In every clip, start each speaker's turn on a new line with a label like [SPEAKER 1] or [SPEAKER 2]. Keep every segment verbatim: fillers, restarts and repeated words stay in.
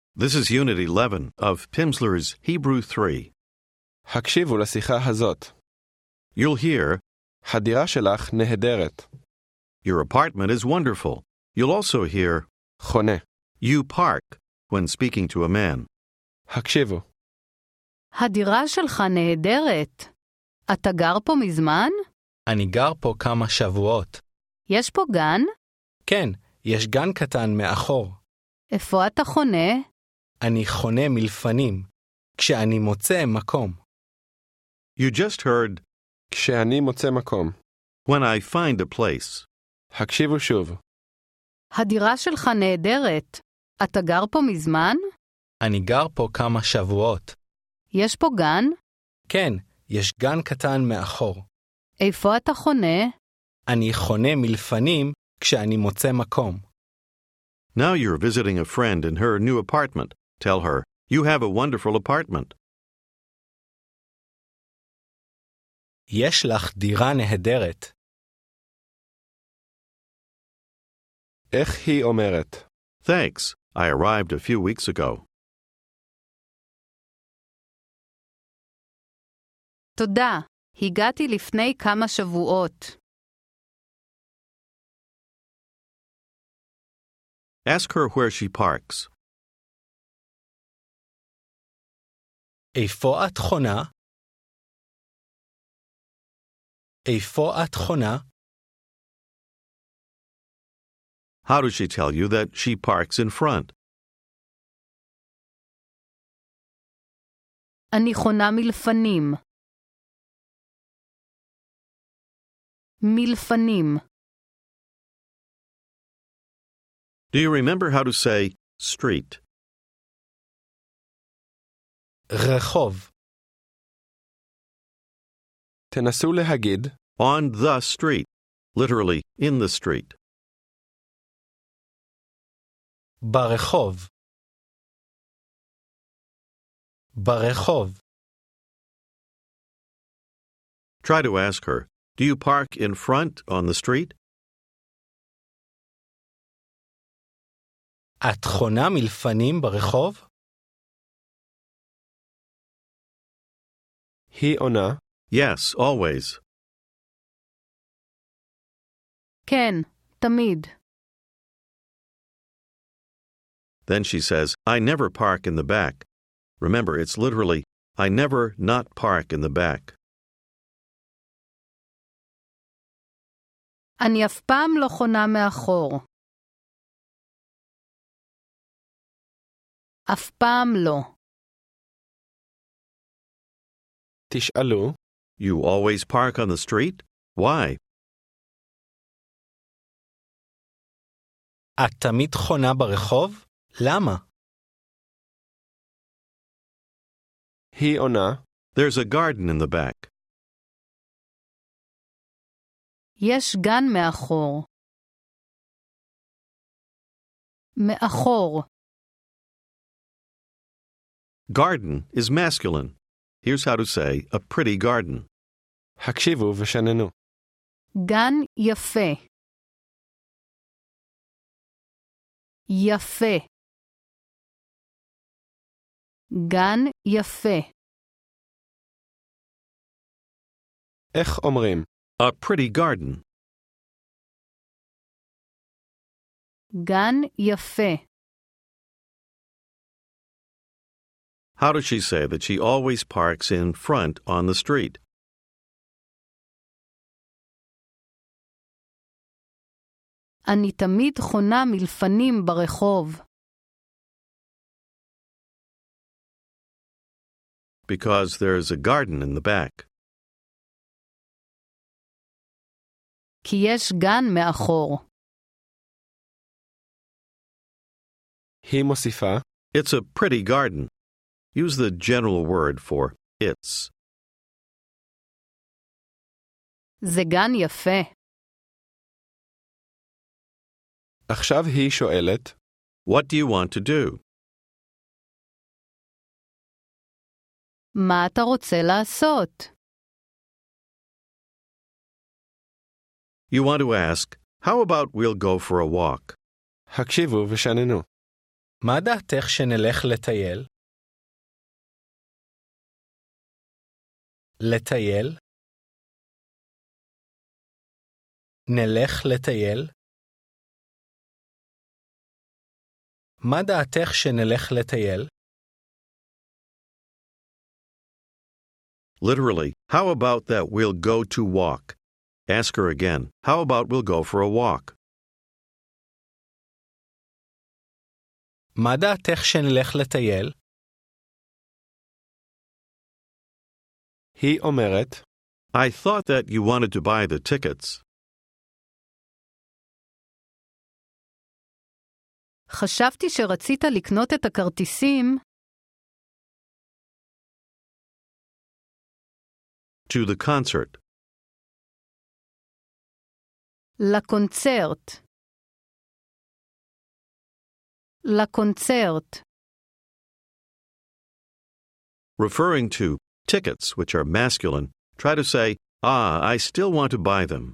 [SPEAKER 1] This is Unit eleven of Pimsleur's Hebrew three.
[SPEAKER 2] הקשיבו לשיחה הזאת.
[SPEAKER 1] You'll hear,
[SPEAKER 2] הדירה שלך נהדרת.
[SPEAKER 1] your apartment is wonderful. You'll also hear,
[SPEAKER 2] חונה.
[SPEAKER 1] you park, when speaking to a man.
[SPEAKER 2] הקשיבו.
[SPEAKER 3] הדירה שלך נהדרת. אתה גר פה מזמן?
[SPEAKER 4] אני גר פה כמה שבועות.
[SPEAKER 3] יש פה גן?
[SPEAKER 4] כן, יש גן קטן מאחור.
[SPEAKER 3] איפה אתה חונה?
[SPEAKER 4] אני חונה מלפנים, כשאני מוצא מקום.
[SPEAKER 1] You just heard,
[SPEAKER 2] כשאני מוצא מקום.
[SPEAKER 1] when I find a place.
[SPEAKER 2] הקשיבו שוב.
[SPEAKER 3] הדירה שלך נהדרת. אתה גר פה מזמן?
[SPEAKER 4] אני גר פה כמה שבועות.
[SPEAKER 3] יש פה גן?
[SPEAKER 4] כן, יש גן קטן מאחור.
[SPEAKER 3] איפה אתה חונה?
[SPEAKER 4] אני חונה מלפנים, כשאני מוצא מקום.
[SPEAKER 1] Now you're visiting a friend in her new apartment. Tell her, you have a wonderful apartment.
[SPEAKER 4] יש לך דירה נהדרת.
[SPEAKER 2] איך היא אומרת?
[SPEAKER 1] Thanks. I arrived a few weeks ago.
[SPEAKER 3] תודה. הגעתי לפני כמה שבועות.
[SPEAKER 1] Ask her where she parks.
[SPEAKER 4] איפה את חונה? איפה את חונה?
[SPEAKER 1] How does she tell you that she parks in front?
[SPEAKER 3] אני חונה מלפנים. מלפנים.
[SPEAKER 1] Do you remember how to say street?
[SPEAKER 4] רחוב.
[SPEAKER 2] תנסו להגיד.
[SPEAKER 1] On the street. Literally, in the street.
[SPEAKER 4] ברחוב. ברחוב.
[SPEAKER 1] Try to ask her, do you park in front on the street?
[SPEAKER 4] את חונה מלפנים ברחוב?
[SPEAKER 2] היא עונה.
[SPEAKER 1] Yes, always.
[SPEAKER 3] כן, תמיד.
[SPEAKER 1] Then she says, I never park in the back. Remember, it's literally, I never not park in the back.
[SPEAKER 3] אני אף פעם לא חונה מאחור. אף פעם לא.
[SPEAKER 2] תשאלו.
[SPEAKER 1] You always park on the street? Why?
[SPEAKER 4] את תמיד חונה ברחוב? למה?
[SPEAKER 2] היא עונה.
[SPEAKER 1] There's a garden in the back.
[SPEAKER 3] יש גן מאחור. מאחור.
[SPEAKER 1] Garden is masculine. Here's how to say a pretty garden.
[SPEAKER 2] הקשיבו ושננו.
[SPEAKER 3] גן יפה. יפה. גן יפה.
[SPEAKER 2] איך אומרים?
[SPEAKER 1] A pretty garden.
[SPEAKER 3] גן יפה.
[SPEAKER 1] How does she say that she always parks in front on the street?
[SPEAKER 3] אני תמיד חונה מלפנים ברחוב.
[SPEAKER 1] Because there's a garden in the back.
[SPEAKER 3] כי יש גן מאחור.
[SPEAKER 2] היא מוסיפה.
[SPEAKER 1] It's a pretty garden. Use the general word for it's.
[SPEAKER 3] זה גן יפה.
[SPEAKER 2] עכשיו היא שואלת.
[SPEAKER 1] What do you want to do?
[SPEAKER 3] מה אתה רוצה לעשות?
[SPEAKER 1] You want to ask, how about we'll go for a walk?
[SPEAKER 2] הקשיבו ושננו.
[SPEAKER 4] מה דעתך שנלך לטייל? לטייל? נלך לטייל? מה דעתך שנלך לטייל?
[SPEAKER 1] Literally, how about that we'll go to walk? Ask her again. How about we'll go for a walk?
[SPEAKER 4] מה דעתך שנלך לטייל?
[SPEAKER 2] היא אומרת,
[SPEAKER 1] I thought that you wanted to buy the tickets.
[SPEAKER 3] חשבתי שרצית לקנות את הכרטיסים
[SPEAKER 1] To the concert.
[SPEAKER 3] לקונצרט. לקונצרט.
[SPEAKER 1] Referring to tickets, which are masculine, try to say, ah, I still want to buy them.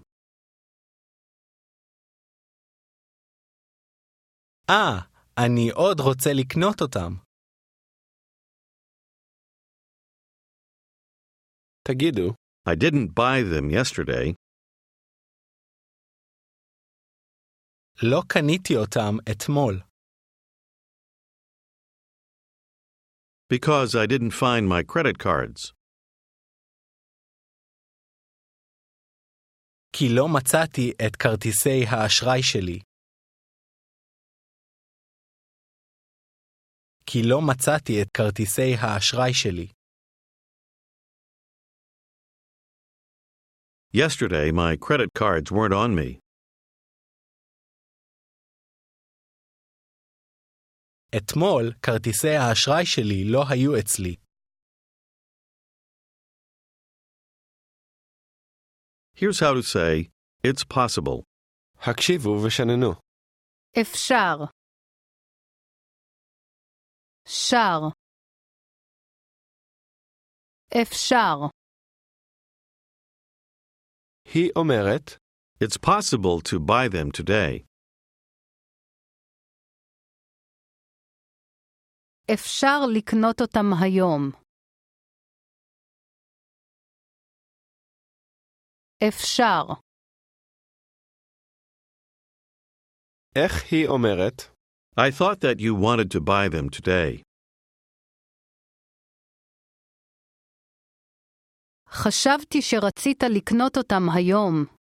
[SPEAKER 4] אה, אני עוד רוצה לקנות אותם.
[SPEAKER 2] תגידו,
[SPEAKER 1] I didn't buy them yesterday
[SPEAKER 4] לא קניתי אותם אתמול.
[SPEAKER 1] because I didn't find my credit cards.
[SPEAKER 4] כי לא מצאתי את כרטיסי האשראי שלי. כי לא מצאתי את כרטיסי האשראי שלי.
[SPEAKER 1] Yesterday, my credit cards weren't on me.
[SPEAKER 4] אתמול כרטיסי האשראי שלי לא היו אצלי.
[SPEAKER 1] Here's how to say, it's possible.
[SPEAKER 2] הקשיבו ושננו.
[SPEAKER 3] אפשר. שר. אפשר.
[SPEAKER 2] היא אומרת,
[SPEAKER 1] It's possible to buy them today.
[SPEAKER 3] אפשר לקנות אותם היום. אפשר.
[SPEAKER 2] איך היא אומרת?
[SPEAKER 1] I thought that you wanted to buy them today.
[SPEAKER 3] חשבתי שרצית לקנות אותם היום.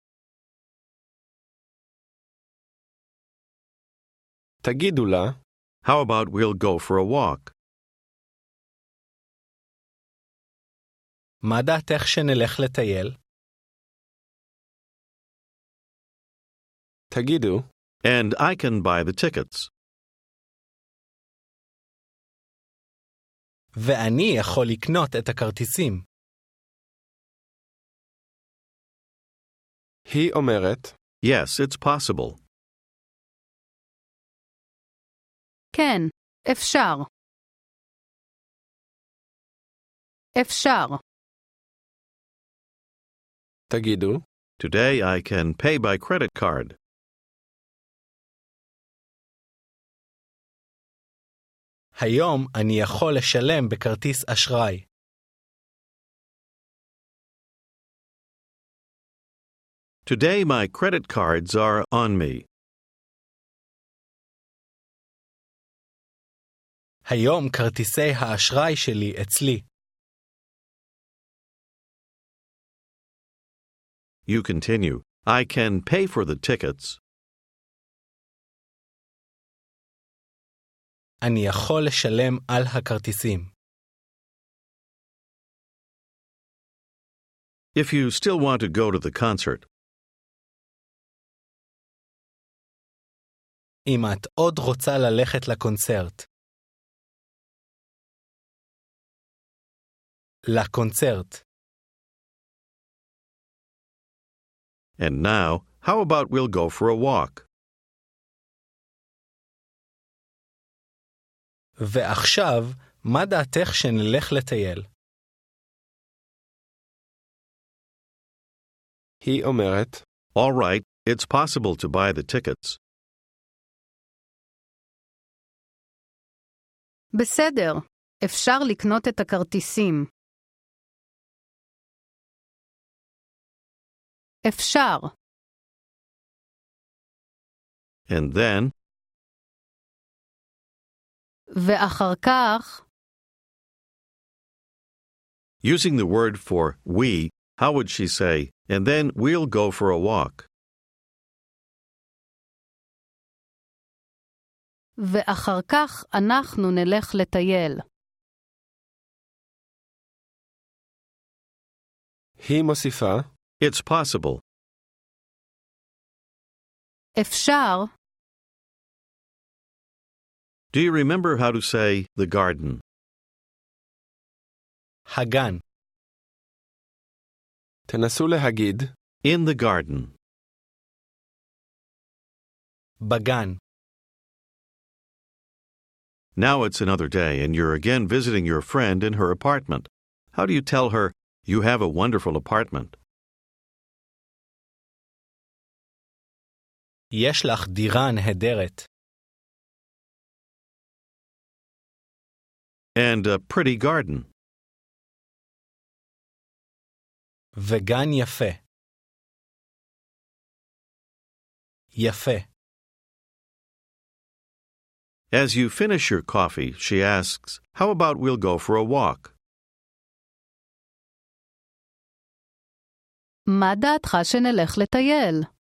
[SPEAKER 2] תגידו לה,
[SPEAKER 1] How about we'll go for a walk?
[SPEAKER 4] מה דעתך שנלך לטייל?
[SPEAKER 2] תגידו,
[SPEAKER 1] And I can buy the tickets.
[SPEAKER 4] ואני יכול לקנות את הכרטיסים.
[SPEAKER 2] היא אומרת,
[SPEAKER 1] Yes, it's possible.
[SPEAKER 3] כן, אפשר. אפשר.
[SPEAKER 2] תגידו,
[SPEAKER 1] Today I can pay by credit card.
[SPEAKER 4] היום אני יכול לשלם בכרטיס אשראי.
[SPEAKER 1] Today my credit cards are on me.
[SPEAKER 4] היום כרטיסי האשראי שלי אצלי.
[SPEAKER 1] You continue. I can pay for the tickets.
[SPEAKER 4] אני יכול לשלם על הכרטיסים.
[SPEAKER 1] If you still want to go to the concert,
[SPEAKER 4] אם את עוד רוצה ללכת לקונצרט. לקונצרט.
[SPEAKER 1] and now, how about we'll go for a walk?
[SPEAKER 4] ועכשיו, מה דעתך שנלך לטייל?
[SPEAKER 2] היא אומרת,
[SPEAKER 1] All right, it's possible to buy the tickets.
[SPEAKER 3] בסדר, אפשר לקנות את הכרטיסים. אפשר.
[SPEAKER 1] And then,
[SPEAKER 3] ואחר כך,
[SPEAKER 1] using the word for we, how would she say, and then we'll go for a walk?
[SPEAKER 3] ואחר כך אנחנו נלך לטייל.
[SPEAKER 2] היא מוסיפה,
[SPEAKER 1] It's possible.
[SPEAKER 3] אפשר,
[SPEAKER 1] Do you remember how to say the garden?
[SPEAKER 4] הגן,
[SPEAKER 2] תנסו להגיד,
[SPEAKER 1] In the garden.
[SPEAKER 4] בגן,
[SPEAKER 1] Now it's another day and you're again visiting your friend in her apartment. How do you tell her, you have a wonderful apartment?
[SPEAKER 4] יש לך דירה נהדרת.
[SPEAKER 1] And a pretty garden.
[SPEAKER 4] וגן יפה. יפה.
[SPEAKER 1] As you finish your coffee, she asks, how about we'll go for a walk?
[SPEAKER 3] מה דעתך שנלך לטייל?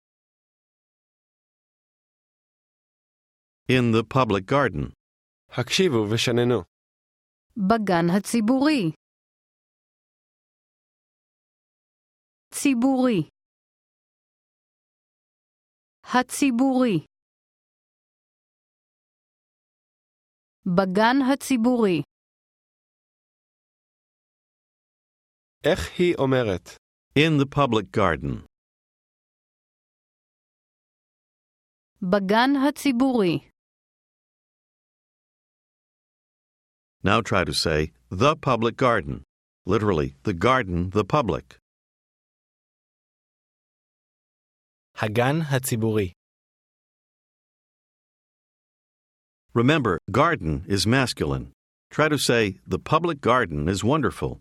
[SPEAKER 1] In the public garden.
[SPEAKER 2] הקשיבו ושננו.
[SPEAKER 3] בגן הציבורי. ציבורי. הציבורי. בגן הציבורי.
[SPEAKER 2] איך היא אומרת?
[SPEAKER 1] In the public garden.
[SPEAKER 3] בגן הציבורי.
[SPEAKER 1] Now try to say, the public garden. Literally, the garden, the public.
[SPEAKER 4] הגן הציבורי.
[SPEAKER 1] Remember, garden is masculine. Try to say, the public garden is wonderful.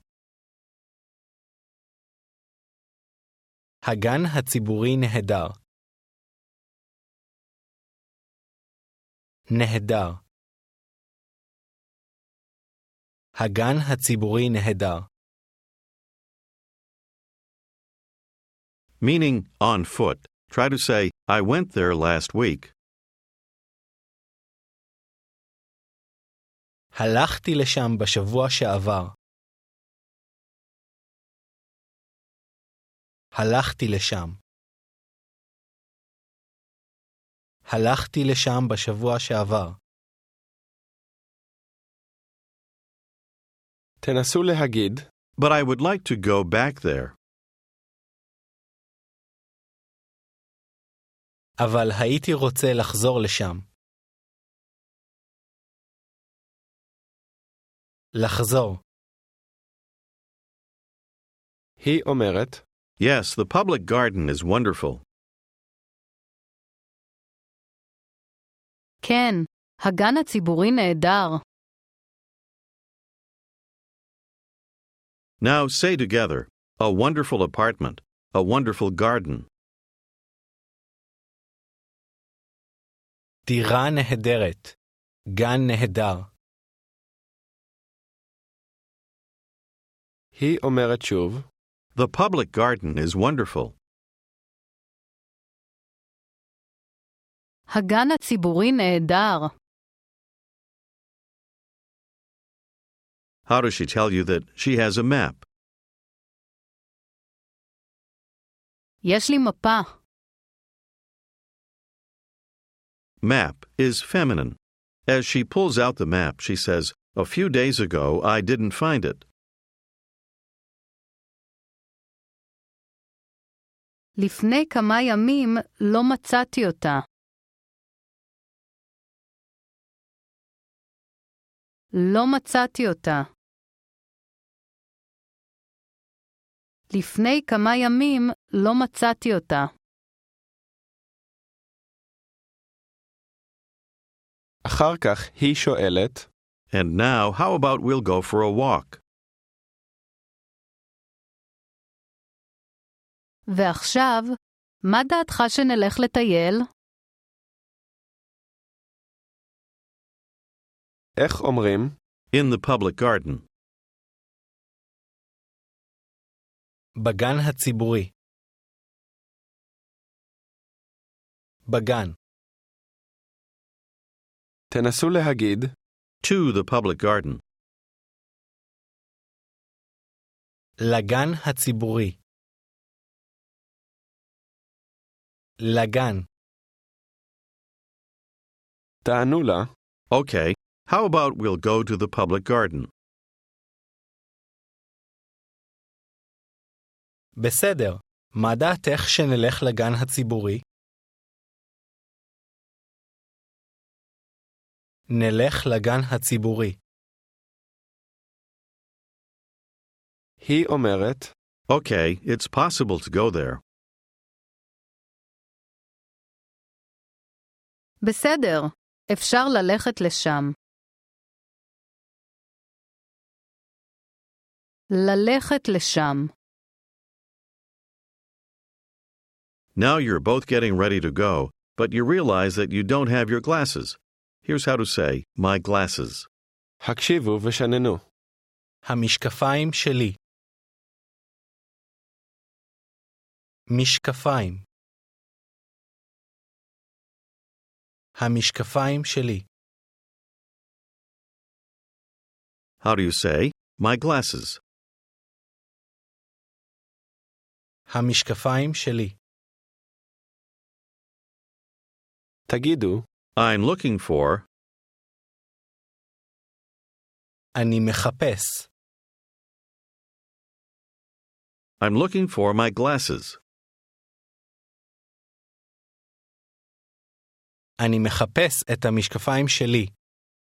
[SPEAKER 4] הגן הציבורי נהדר. נהדר. הגן הציבורי נהדר.
[SPEAKER 1] Meaning on foot. Try to say, I went there last week.
[SPEAKER 4] הלכתי לשם בשבוע שעבר. הלכתי לשם. הלכתי לשם בשבוע שעבר.
[SPEAKER 2] תנסו להגיד,
[SPEAKER 1] But I would like to go back there.
[SPEAKER 4] אבל הייתי רוצה לחזור לשם. לחזור.
[SPEAKER 2] היא אומרת,
[SPEAKER 1] Yes, the public garden is wonderful.
[SPEAKER 3] כן, הגן הציבורי נהדר.
[SPEAKER 1] Now say together, a wonderful apartment, a wonderful garden.
[SPEAKER 4] דירה נהדרת. גן נהדר.
[SPEAKER 2] היא אומרת שוב,
[SPEAKER 1] The public garden is wonderful.
[SPEAKER 3] הגן הציבורי נהדר.
[SPEAKER 1] How does she tell you that she has a map?
[SPEAKER 3] יש לי מפה.
[SPEAKER 1] Map is feminine. As she pulls out the map, she says, a few days ago I didn't find it.
[SPEAKER 3] לפני כמה ימים לא מצאתי אותה. לא מצאתי אותה. לפני כמה ימים לא מצאתי אותה.
[SPEAKER 2] אחר כך היא שואלת,
[SPEAKER 1] And now, how about we'll go for a walk?
[SPEAKER 3] ועכשיו, מה דעתך שנלך לטייל?
[SPEAKER 2] איך אומרים?
[SPEAKER 1] In the public garden.
[SPEAKER 4] בגן הציבורי. בגן.
[SPEAKER 2] תנסו להגיד,
[SPEAKER 1] To the public garden.
[SPEAKER 4] לגן הציבורי. לגן.
[SPEAKER 2] תענו לה,
[SPEAKER 1] Okay, how about we'll go to the public garden?
[SPEAKER 4] בסדר. מה דעתך שנלך לגן הציבורי? נלך לגן הציבורי.
[SPEAKER 2] היא אומרת,
[SPEAKER 1] Okay, it's possible to go there.
[SPEAKER 3] בסדר, אפשר ללכת לשם. ללכת לשם.
[SPEAKER 1] Now you're both getting ready to go, but you realize that you don't have your glasses. Here's how to say, my glasses.
[SPEAKER 2] הקשיבו ושננו.
[SPEAKER 4] המשקפיים שלי. משקפיים. המשקפיים שלי.
[SPEAKER 1] How do you say, my glasses?
[SPEAKER 4] המשקפיים שלי.
[SPEAKER 2] תגידו,
[SPEAKER 1] I'm looking for,
[SPEAKER 4] אני מחפש.
[SPEAKER 1] I'm looking for my glasses.
[SPEAKER 4] אני מחפש את המשקפיים שלי.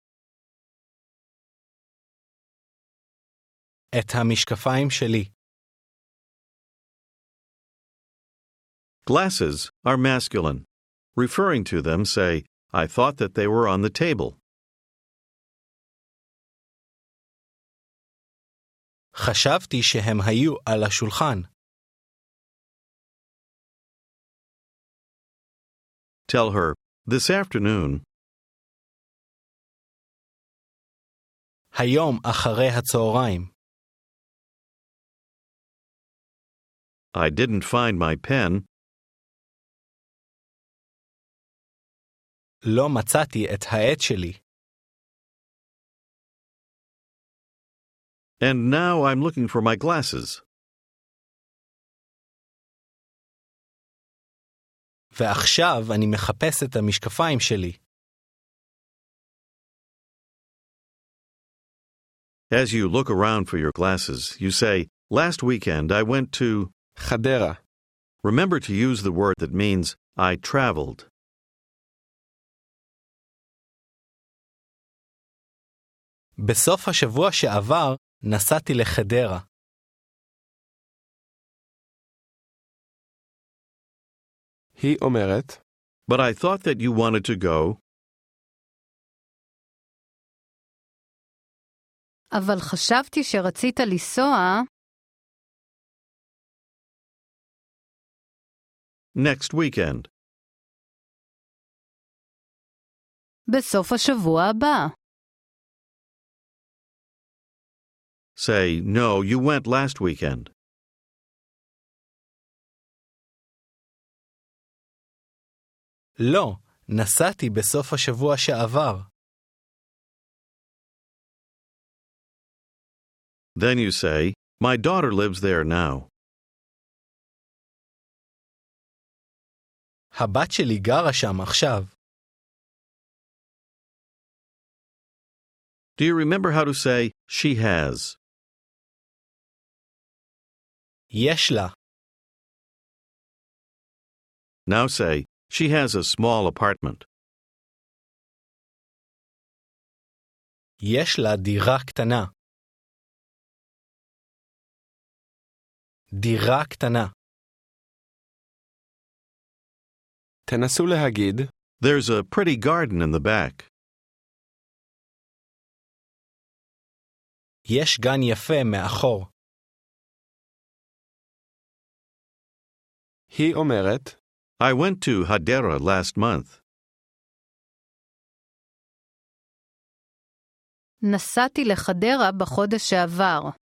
[SPEAKER 4] את המשקפיים שלי.
[SPEAKER 1] Glasses are masculine. Referring to them, say, I thought that they were on the table.
[SPEAKER 4] חשבתי שהם היו על השולחן.
[SPEAKER 1] Tell her, this afternoon,
[SPEAKER 4] היום אחרי הצהריים.
[SPEAKER 1] I didn't find my pen,
[SPEAKER 4] לא מצאתי את העט שלי.
[SPEAKER 1] and now I'm looking for my glasses.
[SPEAKER 4] ועכשיו אני מחפש את המשקפיים שלי.
[SPEAKER 1] As you look around for your glasses, you say, last weekend I went to...
[SPEAKER 2] חדרה.
[SPEAKER 1] Remember to use the word that means, I traveled.
[SPEAKER 4] בסוף השבוע שעבר נסעתי לחדרה.
[SPEAKER 2] היא אומרת,
[SPEAKER 1] But I thought that you wanted to go,
[SPEAKER 3] אבל חשבתי שרצית לנסוע
[SPEAKER 1] next weekend.
[SPEAKER 3] בסוף השבוע הבא.
[SPEAKER 1] Say, no, you went last weekend.
[SPEAKER 4] לא, נסעתי בסוף השבוע שעבר.
[SPEAKER 1] Then you say, my daughter lives there now.
[SPEAKER 4] הבת שלי גרה שם עכשיו.
[SPEAKER 1] Do you remember how to say, she has?
[SPEAKER 4] יש לה.
[SPEAKER 1] Now say, she has a small apartment.
[SPEAKER 4] יש לה דירה קטנה. דירה קטנה.
[SPEAKER 2] תנסו להגיד,
[SPEAKER 1] There's a pretty garden in the back.
[SPEAKER 4] יש גן יפה מאחור.
[SPEAKER 2] היא אומרת,
[SPEAKER 1] I went to Hadera last month.
[SPEAKER 3] נסעתי לחדרה בחודש שעבר.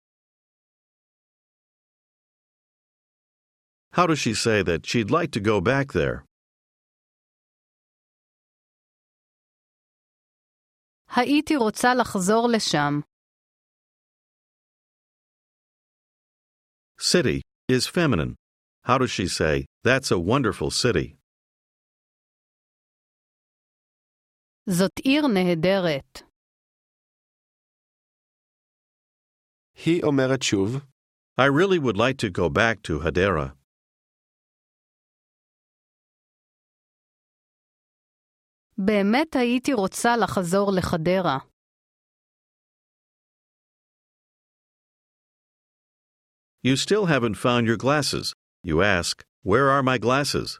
[SPEAKER 1] How does she say that she'd like to go back there?
[SPEAKER 3] הייתי רוצה לחזור לשם.
[SPEAKER 1] City is feminine. How does she say, that's a wonderful city?
[SPEAKER 3] זאת עיר נהדרת.
[SPEAKER 2] היא אומרת שוב,
[SPEAKER 1] I really would like to go back to Hadera.
[SPEAKER 3] באמת הייתי רוצה לחזור לחדרה.
[SPEAKER 1] You still haven't found your glasses. You ask, where are my glasses?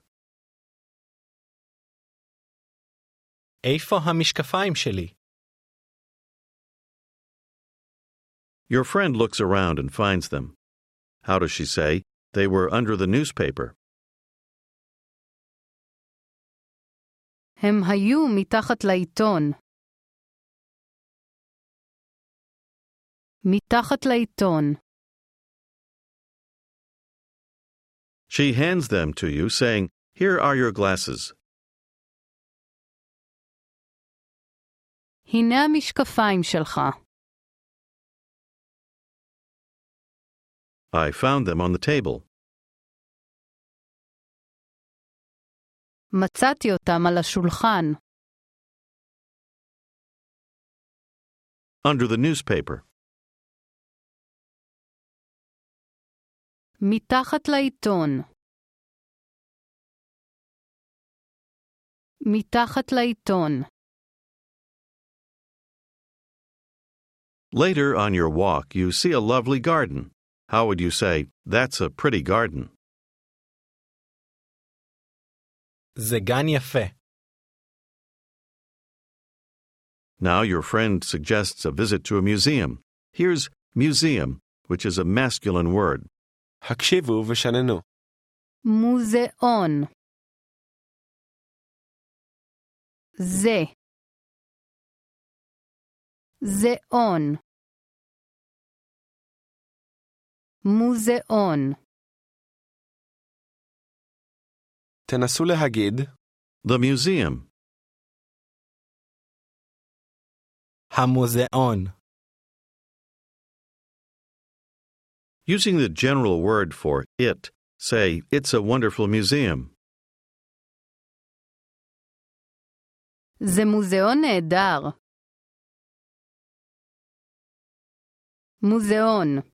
[SPEAKER 4] איפה המשקפיים שלי?
[SPEAKER 1] Your friend looks around and finds them. How does she say, they were under the newspaper?
[SPEAKER 3] הם היו מתחת לעיתון. מתחת לעיתון.
[SPEAKER 1] She hands them to you, saying, here are your glasses.
[SPEAKER 3] הנה המשקפיים שלך.
[SPEAKER 1] I found them on the table.
[SPEAKER 3] מצאתי אותם על השולחן.
[SPEAKER 1] Under the newspaper.
[SPEAKER 3] מתחת לעיתון. מתחת לעיתון.
[SPEAKER 1] Later on your walk, you see a lovely garden. How would you say, that's a pretty garden?
[SPEAKER 4] זה גן יפה.
[SPEAKER 1] Now your friend suggests a visit to a museum. Here's museum, which is a masculine word.
[SPEAKER 2] הקשיבו ושננו.
[SPEAKER 3] מוזיאון. זה. זיאון. מוזיאון.
[SPEAKER 2] תנסו להגיד,
[SPEAKER 1] The museum.
[SPEAKER 4] המוזיאון.
[SPEAKER 1] Using the general word for it, say, it's a wonderful museum.
[SPEAKER 3] זה מוזיאון נהדר. מוזיאון.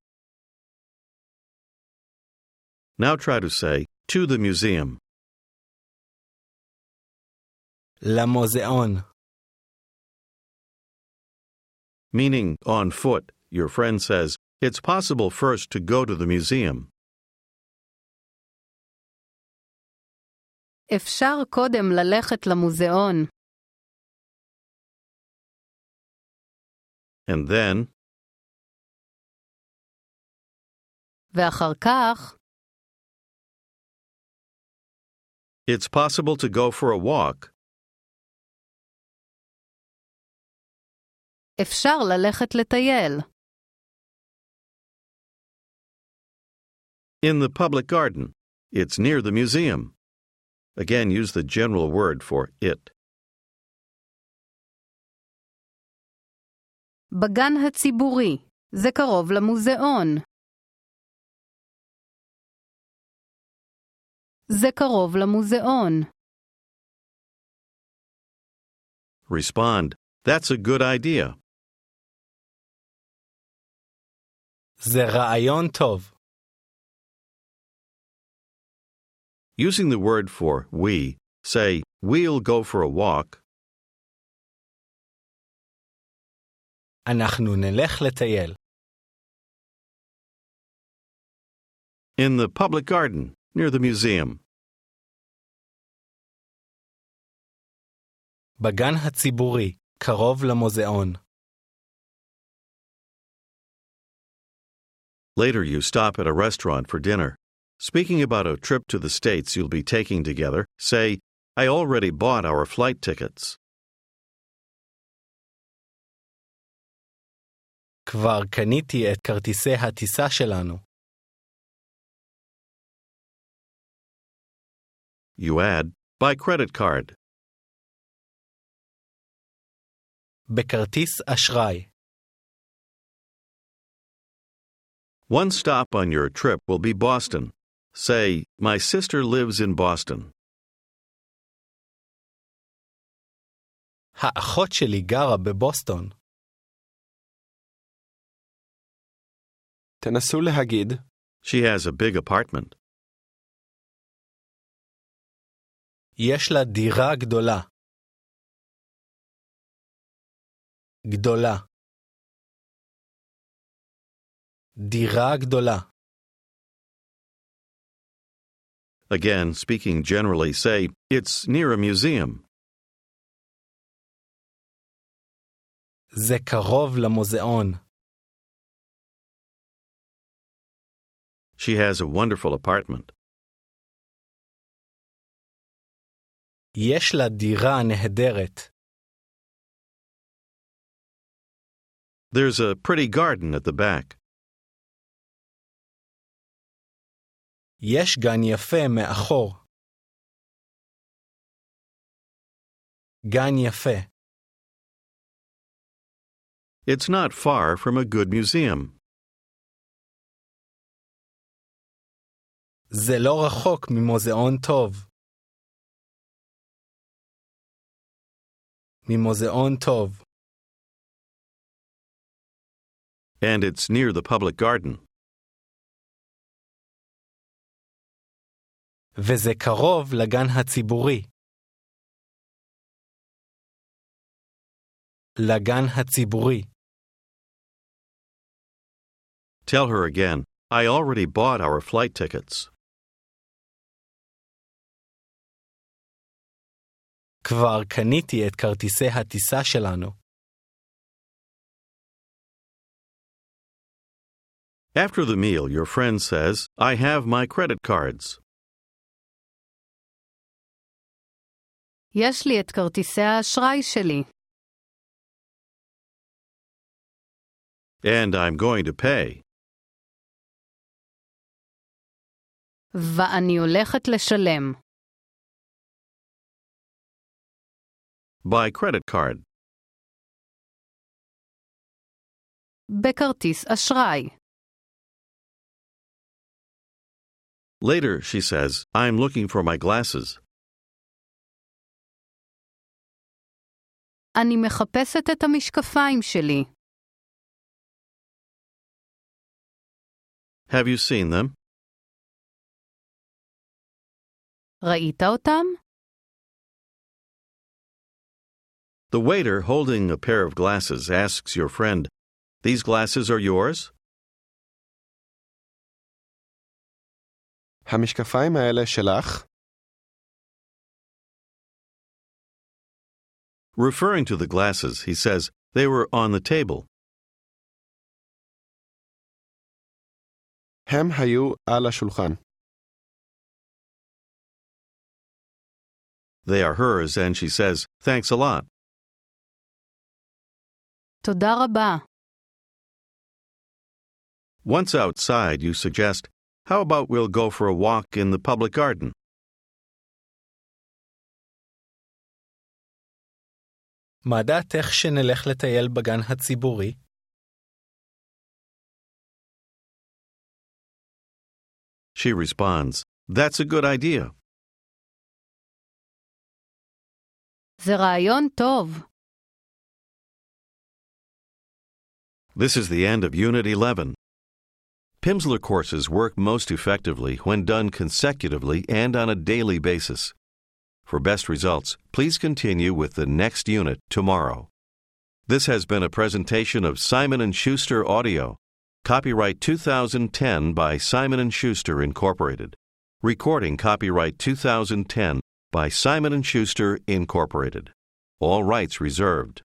[SPEAKER 1] Now try to say, to the museum.
[SPEAKER 4] למוזיאון.
[SPEAKER 1] Meaning, on foot, your friend says, it's possible first to go to the museum.
[SPEAKER 3] אפשר קודם ללכת למוזיאון.
[SPEAKER 1] And then,
[SPEAKER 3] ואחר כך,
[SPEAKER 1] it's possible to go for a walk.
[SPEAKER 3] אפשר ללכת לטייל.
[SPEAKER 1] In the public garden. It's near the museum. Again, use the general word for it.
[SPEAKER 3] בגן הציבורי. זה קרוב למוזיאון. זה קרוב למוזיאון.
[SPEAKER 1] Respond, that's a good idea.
[SPEAKER 4] זה רעיון טוב.
[SPEAKER 1] Using the word for we, say, we'll go for a walk.
[SPEAKER 4] אנחנו נלך לטייל.
[SPEAKER 1] In the public garden, near the museum.
[SPEAKER 4] בגן הציבורי, קרוב למוזיאון.
[SPEAKER 1] Later, you stop at a restaurant for dinner. Speaking about a trip to the States you'll be taking together, say, I already bought our flight tickets.
[SPEAKER 4] כבר קניתי את כרטיסי הטיסה שלנו.
[SPEAKER 1] You add, by credit card.
[SPEAKER 4] בכרטיס אשראי.
[SPEAKER 1] One stop on your trip will be Boston. Say, my sister lives in Boston.
[SPEAKER 4] האחות שלי גרה בבוסטון.
[SPEAKER 2] תנסו להגיד,
[SPEAKER 1] She has a big apartment.
[SPEAKER 4] יש לה דירה גדולה. גדולה. דירה גדולה.
[SPEAKER 1] Again, speaking generally, say, it's near a museum.
[SPEAKER 4] זה קרוב למוזיאון.
[SPEAKER 1] She has a wonderful apartment.
[SPEAKER 4] יש לה דירה נהדרת.
[SPEAKER 1] There's a pretty garden at the back.
[SPEAKER 4] יש גן יפה מאחור. גן יפה.
[SPEAKER 1] It's not far from a good museum.
[SPEAKER 4] זה לא רחוק ממוזיאון טוב. ממוזיאון טוב.
[SPEAKER 1] And it's near the public garden.
[SPEAKER 4] וזה קרוב לגן הציבורי. לגן הציבורי.
[SPEAKER 1] Tell her again, I already bought our flight tickets.
[SPEAKER 4] כבר קניתי את כרטיסי הטיסה שלנו.
[SPEAKER 1] After the meal, your friend says, I have my credit cards.
[SPEAKER 3] יש לי את כרטיסי האשראי שלי.
[SPEAKER 1] And I'm going to pay.
[SPEAKER 3] ואני הולכת לשלם.
[SPEAKER 1] By credit card.
[SPEAKER 3] בכרטיס אשראי.
[SPEAKER 1] Later, she says, I'm looking for my glasses.
[SPEAKER 3] אני מחפשת את המשקפיים שלי.
[SPEAKER 1] Have you seen them?
[SPEAKER 3] ראית אותם?
[SPEAKER 1] The waiter holding a pair of glasses asks your friend, These glasses are yours?
[SPEAKER 2] המשקפיים האלה שלך?
[SPEAKER 1] Referring to the glasses, he says, they were on the table.
[SPEAKER 2] הם היו על השולחן.
[SPEAKER 1] They are hers, and she says, thanks a lot.
[SPEAKER 3] תודה רבה.
[SPEAKER 1] Once outside, you suggest, how about we'll go for a walk in the public garden?
[SPEAKER 4] מה דעתך שנלך לטייל בגן הציבורי?
[SPEAKER 1] She responds, that's a good idea.
[SPEAKER 3] זה רעיון טוב.
[SPEAKER 1] This is the end of Unit eleven. Pimsleur courses work most effectively when done consecutively and on a daily basis. For best results, please continue with the next unit tomorrow. This has been a presentation of Simon and Schuster Audio. Copyright two thousand ten by Simon and Schuster, Incorporated. Recording copyright two thousand ten by Simon and Schuster, Incorporated. All rights reserved.